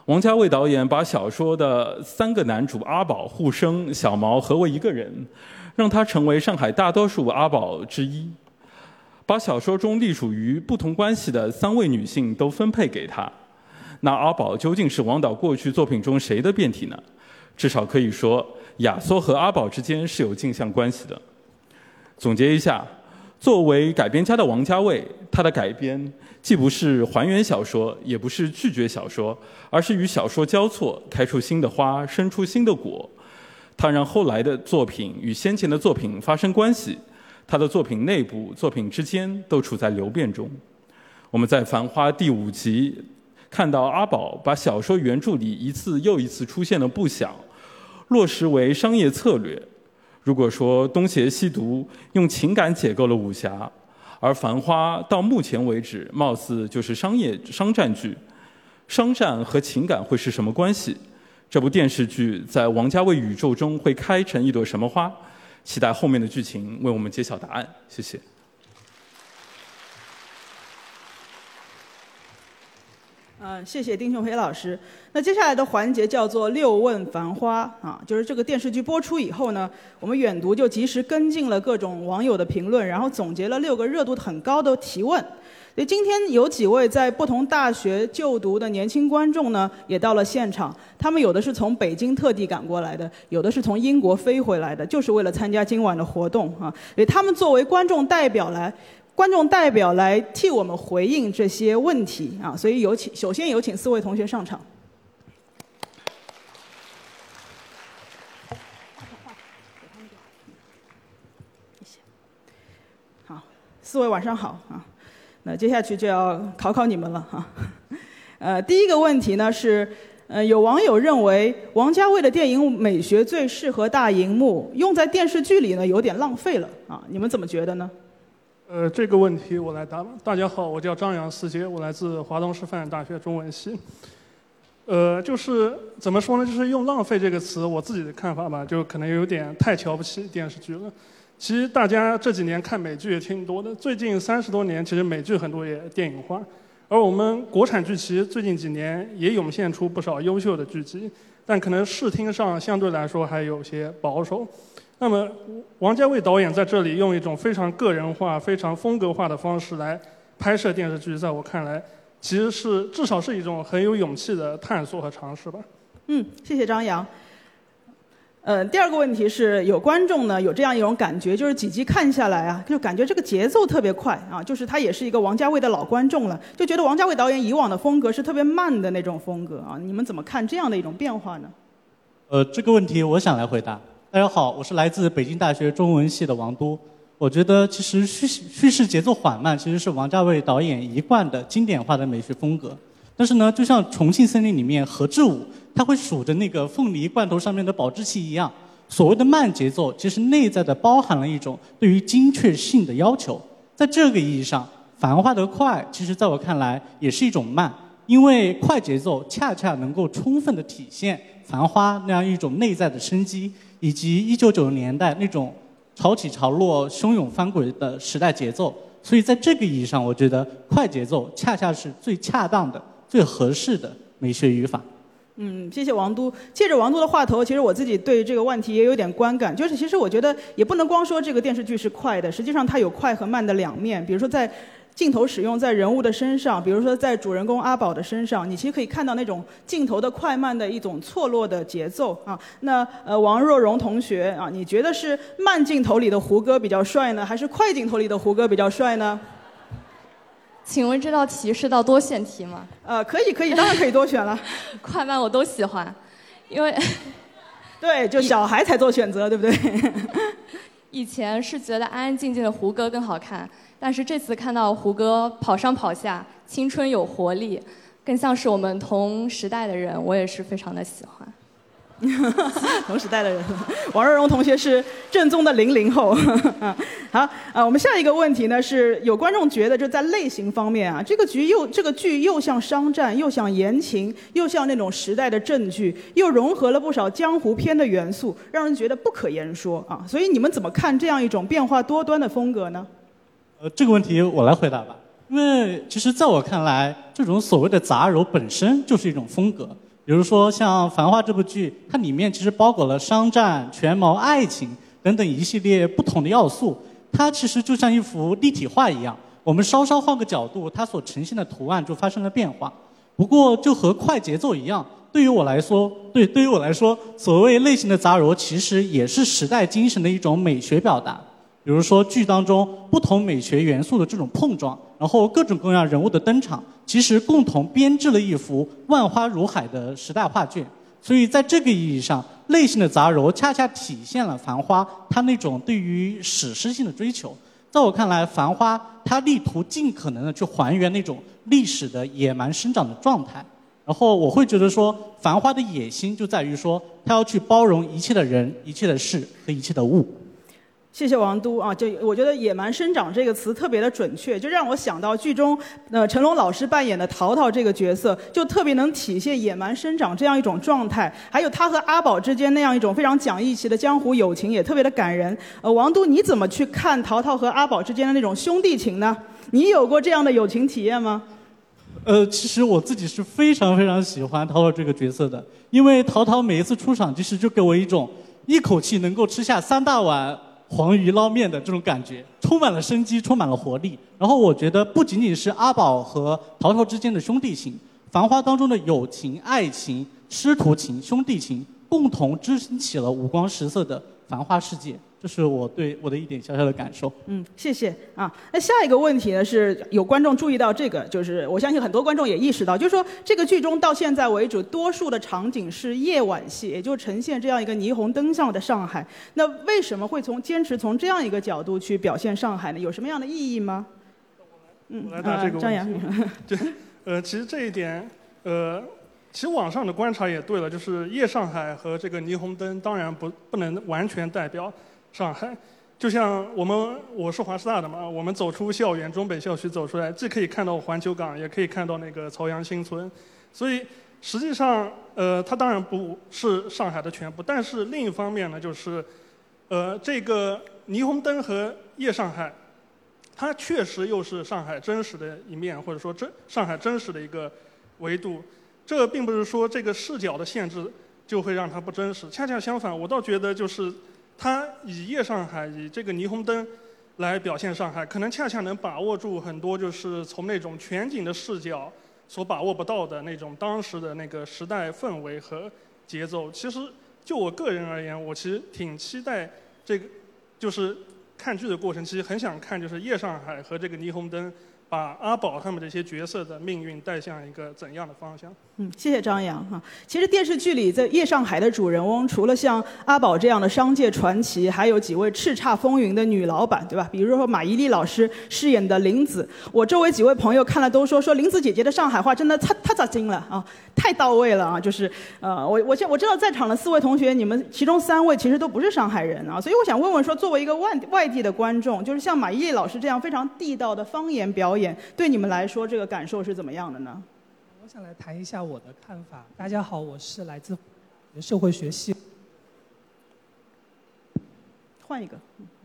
王家卫导演把小说的3个男主阿宝、沪生、小毛合为一个人，让他成为上海大多数阿宝之一，把小说中隶属于不同关系的3位女性都分配给他。那阿宝究竟是王导过去作品中谁的变体呢？至少可以说，亚索和阿宝之间是有镜像关系的。总结一下，作为改编家的王家卫，他的改编既不是还原小说，也不是拒绝小说，而是与小说交错，开出新的花，生出新的果。他让后来的作品与先前的作品发生关系，他的作品内部、作品之间都处在流变中。我们在《繁花》第5集看到阿宝把小说原著里一次又一次出现的不想落实为商业策略。如果说东邪西毒用情感解构了武侠，而《繁花》到目前为止貌似就是商战剧，商战和情感会是什么关系？这部电视剧在王家卫宇宙中会开成一朵什么花？期待后面的剧情为我们揭晓答案。谢谢。 谢谢丁雄培老师。那接下来的环节叫做6问繁花啊，就是这个电视剧播出以后呢，我们远读就及时跟进了各种网友的评论，然后总结了6个热度很高的提问。所以今天有几位在不同大学就读的年轻观众呢，也到了现场。他们有的是从北京特地赶过来的，有的是从英国飞回来的，就是为了参加今晚的活动啊。所以他们作为观众代表来替我们回应这些问题啊，所以首先有请4位同学上场。好，4位晚上好啊。那接下去就要考你们了哈。第一个问题呢是，有网友认为王家卫的电影美学最适合大荧幕，用在电视剧里呢有点浪费了啊，你们怎么觉得呢？ 这个问题我来答吧。大家好，我叫张扬思杰，我来自华东师范大学中文系。就是怎么说呢？就是用“浪费”这个词，我自己的看法吧，就可能有点太瞧不起电视剧了。其实大家这几年看美剧也挺多的，最近30多年，其实美剧很多也电影化。而我们国产剧其实最近几年也涌现出不少优秀的剧集，但可能视听上相对来说还有些保守。那么，王家卫导演在这里用一种非常个人化、非常风格化的方式来拍摄电视剧，在我看来，其实是至少是一种很有勇气的探索和尝试吧。 谢谢张扬。第二个问题是，有观众呢有这样一种感觉，就是几集看下来啊，就感觉这个节奏特别快啊，就是他也是一个王家卫的老观众了，就觉得王家卫导演以往的风格是特别慢的那种风格啊，你们怎么看这样的一种变化呢？ 这个问题我想来回答。大家好，我是来自北京大学中文系的王都。我觉得其实叙事节奏缓慢其实是王家卫导演一贯的经典化的美学风格。但是呢，就像《重庆森林》里面何志武他会数着那个凤梨罐头上面的保质期一样，所谓的慢节奏其实内在的包含了一种对于精确性的要求。在这个意义上，繁花的快其实在我看来也是一种慢，因为快节奏恰恰能够充分的体现繁花那样一种内在的生机，以及1990年代那种潮起潮落、汹涌翻滚的时代节奏。所以在这个意义上，我觉得快节奏恰恰是最恰当的、最合适的美学语法。 谢谢王都。借着王都的话头，其实我自己对这个问题也有点观感，就是其实我觉得也不能光说这个电视剧是快的，实际上它有快和慢的两面。比如说在镜头使用在人物的身上，比如说在主人公阿宝的身上，你其实可以看到那种镜头的快慢的一种错落的节奏啊。那王若荣同学啊，你觉得是慢镜头里的胡歌比较帅呢，还是快镜头里的胡歌比较帅呢？ 请问这道题是道多选题吗？ 可以，当然可以多选了。 快慢我都喜欢，因为对，就小孩才做选择，对不对？ 以前是觉得安安静静的胡歌更好看，但是这次看到胡歌跑上跑下，青春有活力，更像是我们同时代的人，我也是非常的喜欢。 同时代的人，王若荣同学是正宗的00后。好，我们下一个问题呢是，有观众觉得就在类型方面啊，这个剧又像商战，又像言情，又像那种时代的正剧，又融合了不少江湖片的元素，让人觉得不可言说啊。所以你们怎么看这样一种变化多端的风格呢？ 这个问题我来回答吧。因为其实在我看来，这种所谓的杂糅本身就是一种风格。 比如说像《繁花》这部剧，它里面其实包裹了商战、权谋、爱情等等一系列不同的要素，它其实就像一幅立体画一样，我们稍稍换个角度，它所呈现的图案就发生了变化。不过就和快节奏一样，对于我来说，所谓类型的杂糅，其实也是时代精神的一种美学表达。比如说剧当中不同美学元素的这种碰撞，然后各种各样人物的登场，其实共同编织了一幅万花如海的时代画卷。所以在这个意义上，类型的杂糅恰恰体现了《繁花》它那种对于史诗性的追求。在我看来，《繁花》它力图尽可能的去还原那种历史的野蛮生长的状态。然后我会觉得说，《繁花》的野心就在于说，它要去包容一切的人、一切的事和一切的物。 谢谢王都啊，就我觉得"野蛮生长"这个词特别的准确，就让我想到剧中成龙老师扮演的淘淘这个角色，就特别能体现野蛮生长这样一种状态，还有他和阿宝之间那样一种非常讲义气的江湖友情，也特别的感人。王都你怎么去看淘淘和阿宝之间的那种兄弟情呢？你有过这样的友情体验吗？ 其实我自己是非常非常喜欢淘淘这个角色的，因为淘淘每一次出场，其实就给我一种一口气能够吃下3大碗黄鱼捞面的这种感觉，充满了生机，充满了活力。然后我觉得不仅仅是阿宝和淘淘之间的兄弟情，《繁花》当中的友情、爱情、师徒情、兄弟情，共同支撑起了五光十色的繁花世界。这是我对我的一点小小的感受。 谢谢啊。那下一个问题呢，是有观众注意到这个，就是我相信很多观众也意识到，就是说这个剧中到现在为止，多数的场景是夜晚戏，也就呈现这样一个霓虹灯下的上海。那为什么会坚持从这样一个角度去表现上海呢？有什么样的意义吗？ 我来答这个问题。 张扬。 其实这一点，其实网上的观察也对了，就是夜上海和这个霓虹灯，当然不能完全代表上海。就像我是华师大的嘛，我们走出校园中北校区走出来，既可以看到环球港，也可以看到那个朝阳新村。所以实际上，它当然不是上海的全部，但是另一方面呢，就是这个霓虹灯和夜上海，它确实又是上海真实的一面，或者说上海真实的一个维度。这并不是说这个视角的限制就会让它不真实，恰恰相反，我倒觉得就是它以夜上海，以这个霓虹灯来表现上海，可能恰恰能把握住很多就是从那种全景的视角所把握不到的那种当时的那个时代氛围和节奏。其实就我个人而言，我其实挺期待这个，就是看剧的过程，其实很想看就是夜上海和这个霓虹灯把阿宝他们这些角色的命运带向一个怎样的方向。 谢谢张扬哈。其实电视剧里在夜上海的主人翁，除了像阿宝这样的商界传奇，还有几位叱咤风云的女老板，对吧？比如说马伊琍老师饰演的林子，我周围几位朋友看了都说林子姐姐的上海话真的太扎劲了啊，太到位了啊！就是我知道在场的4位同学，你们其中3位其实都不是上海人啊，所以我想问问说，作为一个外地的观众，就是像马伊琍老师这样非常地道的方言表演，对你们来说这个感受是怎么样的呢？ 我想来谈一下我的看法。大家好，我是来自社会学系。 换一个。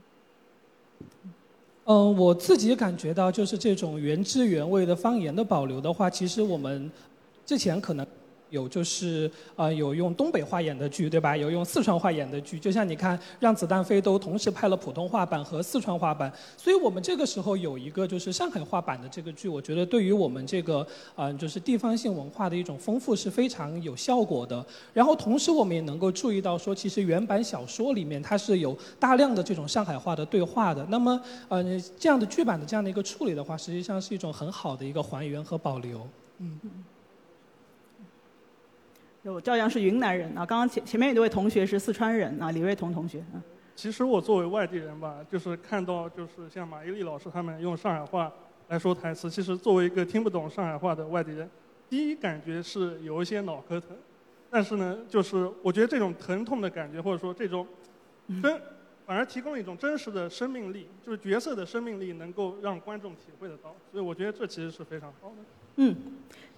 我自己感觉到，就是这种原汁原味的方言的保留的话，其实我们之前可能有就是有用东北话演的剧，对吧？有用四川话演的剧，就像你看《让子弹飞》都同时拍了普通话版和四川话版，所以我们这个时候有一个就是上海话版的这个剧，我觉得对于我们这个就是地方性文化的一种丰富是非常有效果的。然后同时我们也能够注意到说，其实原版小说里面它是有大量的这种上海话的对话的。那么这样的剧版的这样的一个处理的话，实际上是一种很好的一个还原和保留。 赵阳是云南人啊，刚刚前面有一位同学是四川人啊，李瑞彤同学。 其实我作为外地人吧，就是看到就是像马伊琍老师他们用上海话来说台词，其实作为一个听不懂上海话的外地人，第一感觉是有一些脑壳疼。但是呢，就是我觉得这种疼痛的感觉，或者说这种反而提供了一种真实的生命力，就是角色的生命力能够让观众体会得到，所以我觉得这其实是非常好的。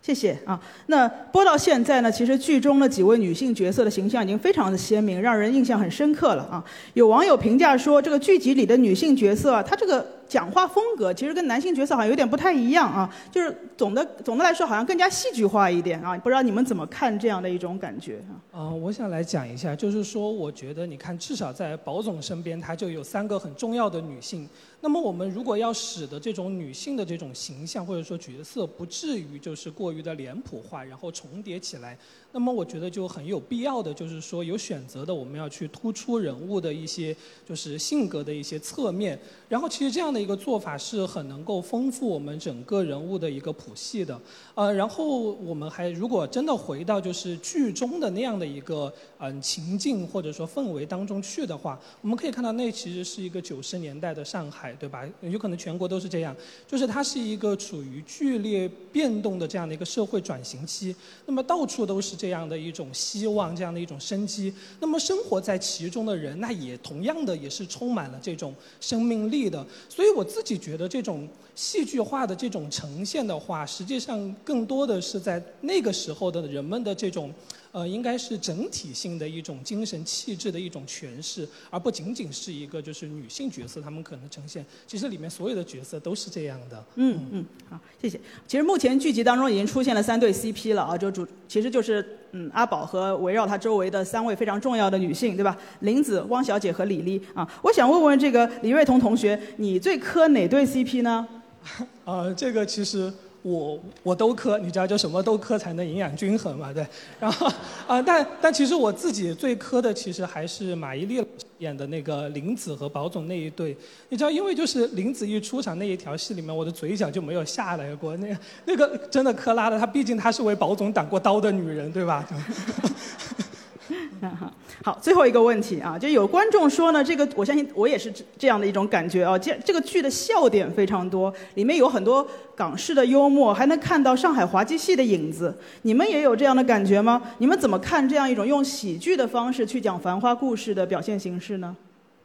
谢谢啊。那播到现在呢，其实剧中的几位女性角色的形象已经非常的鲜明，让人印象很深刻了啊。有网友评价说，这个剧集里的女性角色啊，她这个讲话风格其实跟男性角色好像有点不太一样啊，就是总的来说好像更加戏剧化一点啊。不知道你们怎么看这样的一种感觉啊？ 我想来讲一下，就是说，我觉得你看，至少在宝总身边，他就有3个很重要的女性。那么我们如果要使得这种女性的这种形象或者说角色不至于就是过于的脸谱化，然后重叠起来，那么我觉得就很有必要的就是说有选择的我们要去突出人物的一些就是性格的一些侧面，然后其实这样的一个做法是很能够丰富我们整个人物的一个谱系的。然后我们还如果真的回到就是剧中的那样的一个情境或者说氛围当中去的话，我们可以看到那其实是一个90年代的上海，对吧？有可能全国都是这样，就是它是一个处于剧烈变动的这样的一个社会转型期，那么到处都是这样的一种希望，这样的一种生机，那么生活在其中的人，那也同样的也是充满了这种生命力的。所以我自己觉得这种戏剧化的这种呈现的话，实际上更多的是在那个时候的人们的这种应该是整体性的一种精神气质的一种诠释，而不仅仅是一个就是女性角色她们可能呈现，其实里面所有的角色都是这样的。 好，谢谢。其实目前剧集当中已经出现了3对 CP 了啊，其实就是阿宝和围绕他周围的3位非常重要的女性，对吧？林子、汪小姐和李丽啊。我想问问这个李瑞彤同学，你最磕哪对 CP 呢？ 这个其实我都磕，你知道就什么都磕才能营养均衡嘛，对。然后但其实我自己最磕的其实还是马伊琍演的那个林子和宝总那一对。你知道，因为就是林子一出场那一条戏里面，我的嘴角就没有下来过。那个真的磕拉的，毕竟她是为宝总挡过刀的女人，对吧？ 好，最后一个问题啊，就有观众说呢，这个我相信我也是这样的一种感觉啊，这个剧的笑点非常多，里面有很多港式的幽默，还能看到上海滑稽戏的影子。你们也有这样的感觉吗？你们怎么看这样一种用喜剧的方式去讲繁花故事的表现形式呢？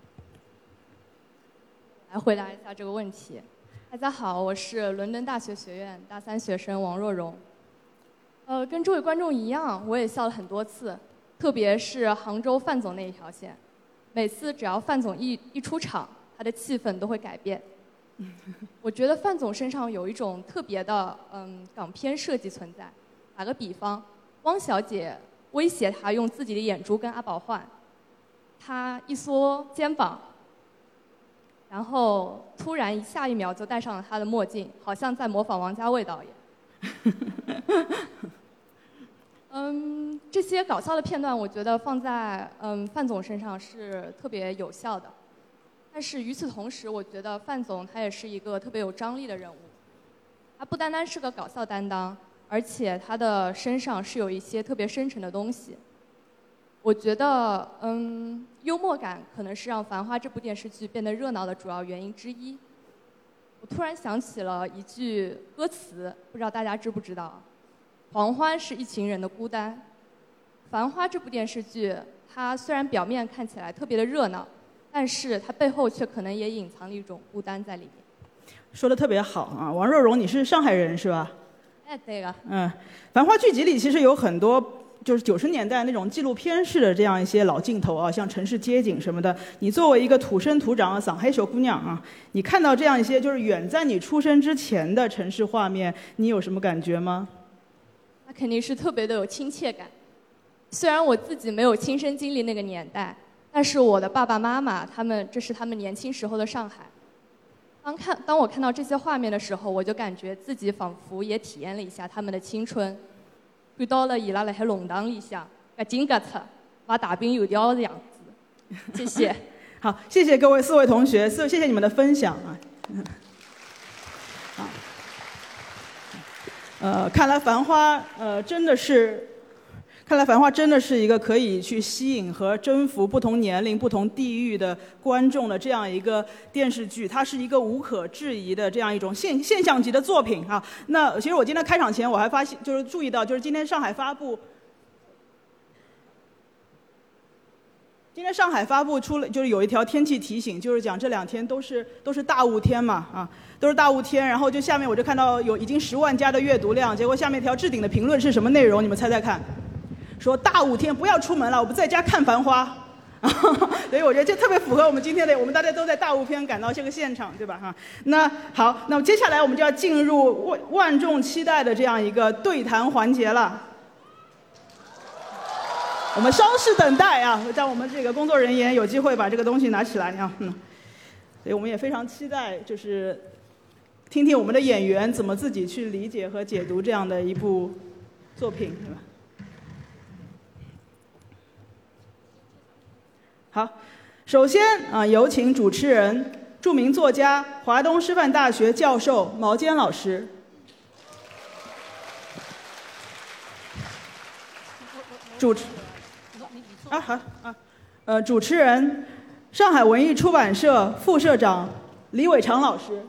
来回答一下这个问题。大家好，我是伦敦大学学院大3学生王若荣。跟这位观众一样，我也笑了很多次。特别是杭州范总那一条线，每次只要范总一出场，他的气氛都会改变。我觉得范总身上有一种特别的港片设计存在。打个比方，汪小姐威胁他用自己的眼珠跟阿宝换，他一缩肩膀，然后突然下一秒就戴上了他的墨镜，好像在模仿王家卫导演。这些搞笑的片段，我觉得放在范总身上是特别有效的。但是与此同时，我觉得范总他也是一个特别有张力的人物。他不单单是个搞笑担当，而且他的身上是有一些特别深沉的东西。我觉得幽默感可能是让《繁花》这部电视剧变得热闹的主要原因之一。我突然想起了一句歌词，不知道大家知不知道？狂欢是一群人的孤单。《繁花》这部电视剧，它虽然表面看起来特别的热闹，但是它背后却可能也隐藏了一种孤单在里面。 说得特别好啊，王若荣，你是上海人是吧？ 对了。 《繁花》剧集里其实有很多就是90年代那种纪录片式的这样一些老镜头啊，像城市街景什么的。你作为一个土生土长的上海小姑娘啊，你看到这样一些就是远在你出生之前的城市画面，你有什么感觉吗？ 那肯定是特别的有亲切感。虽然我自己没有亲身经历那个年代，但是我的爸爸妈妈这是他们年轻时候的上海。当我看到这些画面的时候，我就感觉自己仿佛也体验了一下他们的青春，看到了伊拉辣海弄堂里向搿紧搿出挖大饼油条的样子。谢谢。 好，谢谢各位4位同学，谢谢你们的分享啊。看来《繁花》真的是一个可以去吸引和征服不同年龄、不同地域的观众的这样一个电视剧，它是一个无可置疑的这样一种现象级的作品啊。那其实我今天开场前我还注意到，就是今天上海发布今天上海发布出了，就是有一条天气提醒，就是讲这2天都是大雾天嘛，啊，都是大雾天。然后就下面我就看到已经10万加的阅读量，结果下面一条置顶的评论是什么内容？你们猜猜看？说大雾天不要出门了，我们在家看繁花。所以我觉得这特别符合我们今天的，我们大家都在大雾天赶到这个现场，对吧？哈，那好，那么接下来我们就要进入万众期待的这样一个对谈环节了。我们稍事等待啊，让我们这个工作人员有机会把这个东西拿起来啊。所以我们也非常期待，就是听听我们的演员怎么自己去理解和解读这样的一部作品，对吧？好，首先啊，有请主持人、著名作家、华东师范大学教授毛尖老师。主持人，上海文艺出版社副社长李伟长老师。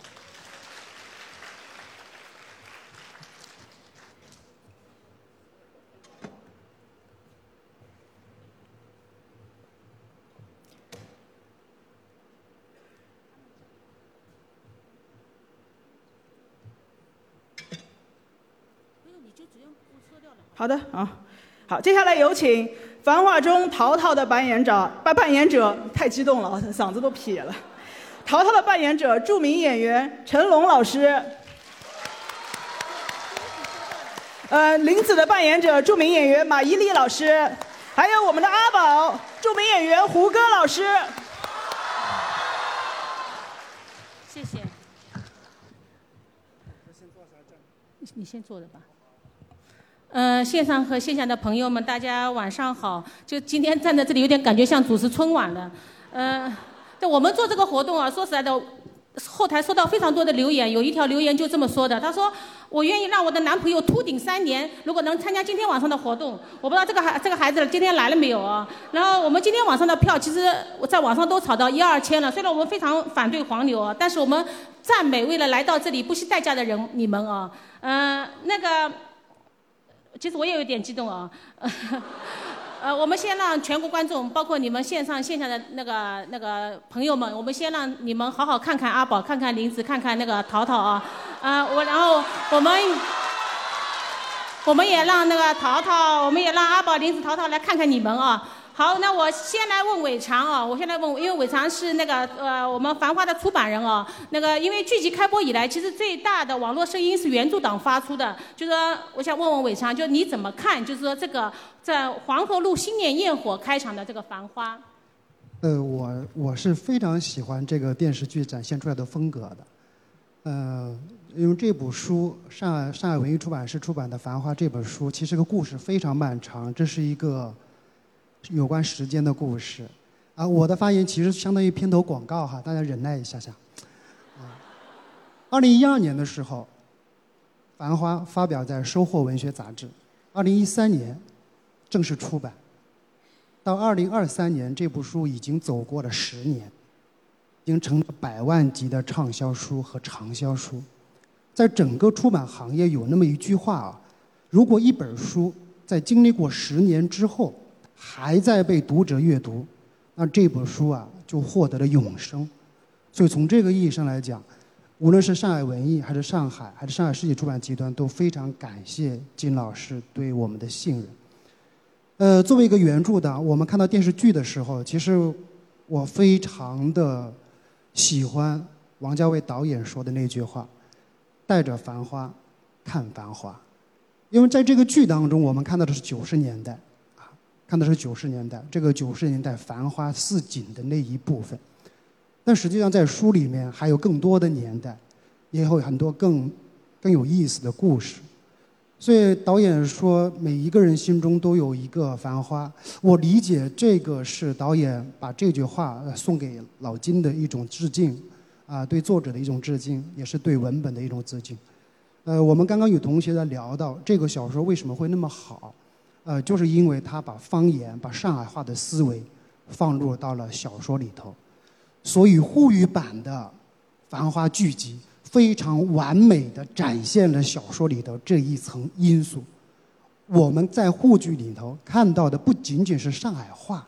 好的啊，好，接下来有请《繁花》中淘淘的扮演者，太激动了，嗓子都撇了。淘淘的扮演者，著名演员成龙老师。林子的扮演者，著名演员马伊琍老师，还有我们的阿宝，著名演员胡歌老师。 谢谢。你先坐着吧。线上和线下的朋友们，大家晚上好。就今天站在这里，有点感觉像主持春晚了。对，我们做这个活动啊，说实在的，后台收到非常多的留言，有一条留言就这么说的，他说我愿意让我的男朋友秃顶3年，如果能参加今天晚上的活动。我不知道这个孩子今天来了没有啊？然后我们今天晚上的票，其实我在网上都炒到1、2千了。虽然我们非常反对黄牛啊，但是我们赞美为了来到这里不惜代价的人，你们啊，其实我也有点激动啊，我们先让全国观众，包括你们线上线下的那个朋友们，我们先让你们好好看看阿宝，看看林子，看看那个淘淘啊，然后我们也让那个淘淘，我们也让阿宝、林子、淘淘来看看你们啊。好，那我先来问伟长啊，因为伟长是那个我们《繁花》的出版人啊。因为剧集开播以来，其实最大的网络声音是原著党发出的，就是说我想问问伟长，就你怎么看？就是说这个在黄河路新年焰火开场的这个《繁花》。 我是非常喜欢这个电视剧展现出来的风格的。因为这部书上海文艺出版社出版的《繁花》这本书，其实这个故事非常漫长，这是一个有关时间的故事啊。我的发言其实相当于片头广告哈，大家忍耐一下下。2012年的时候，《繁花》发表在《收获文学》杂志，2013年正式出版，到2023年这部书已经走过了10年，已经成了100万级的畅销书和畅销书。在整个出版行业有那么一句话啊，如果一本书在经历过10年之后还在被读者阅读，那这本书啊就获得了永生。所以从这个意义上来讲，无论是上海文艺还是上海世纪出版集团，都非常感谢金老师对我们的信任。作为一个原著党，我们看到电视剧的时候，其实我非常的喜欢王家卫导演说的那句话，带着繁花看繁花。因为在这个剧当中，我们看到的是90年代这个90年代繁花似锦的那一部分，但实际上在书里面还有更多的年代，也有很多更有意思的故事。所以导演说每一个人心中都有一个繁花，我理解这个是导演把这句话送给老金的一种致敬啊，对作者的一种致敬，也是对文本的一种致敬。我们刚刚有同学在聊到这个小说为什么会那么好，就是因为他把方言、把上海话的思维放入到了小说里头，所以沪语版的《繁花》剧集非常完美地展现了小说里头这一层因素。我们在沪剧里头看到的不仅仅是上海话，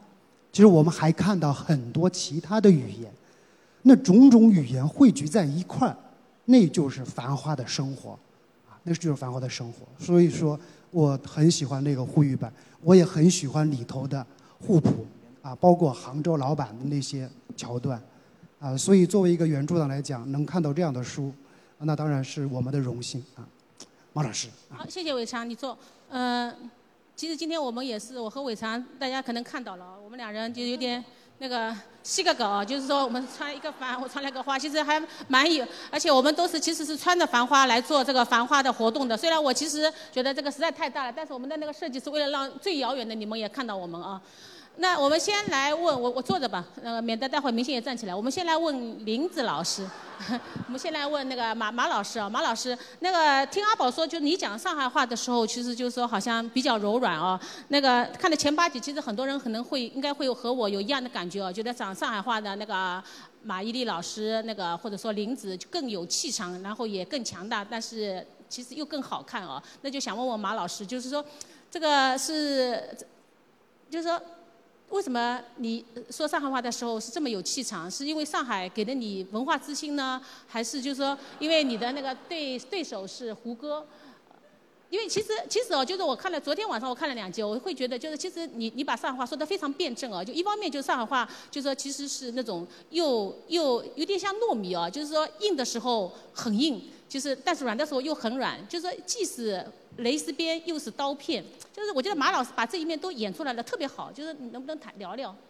其实我们还看到很多其他的语言，那种种语言汇聚在一块儿，那就是繁花的生活，那就是繁花的生活。所以说，我很喜欢那个沪语版，我也很喜欢里头的互补包括杭州老板的那些桥段所以作为一个原著党来讲，能看到这样的书，那当然是我们的荣幸马老师。 好，谢谢伟强，你坐。其实今天我们也是，我和伟强，大家可能看到了，我们两人就有点那个细个狗，就是说我们穿一个帆，我穿了个花，其实还蛮有，而且我们都是其实是穿着繁花来做这个繁花的活动的。虽然我其实觉得这个实在太大了，但是我们的那个设计是为了让最遥远的你们也看到我们啊。那我们先来问我坐着吧，免得待会明星也站起来。我们先来问林子老师，我们先来问那个马老师啊，马老师，那个听阿宝说，就你讲上海话的时候，其实就是说好像比较柔软啊。那个看了前8集，其实很多人可能应该会和我有一样的感觉啊，觉得讲上海话的那个马伊琍老师，那个或者说林子就更有气场，然后也更强大，但是其实又更好看啊。那就想问问马老师，就是说这个是，就是说。为什么你说上海话的时候是这么有气场？是因为上海给了你文化自信呢，还是就是说因为你的那个对手是胡歌？因为其实就是我看了昨天晚上我看了2集，我会觉得就是其实你把上海话说得非常辩证就一方面就是上海话就是说其实是那种又有点像糯米就是说硬的时候很硬，就是但是软的时候又很软，就是说既是蕾丝边又是刀片，就是我觉得马老师把这一面都演出来了特别好，就是你能不能聊聊？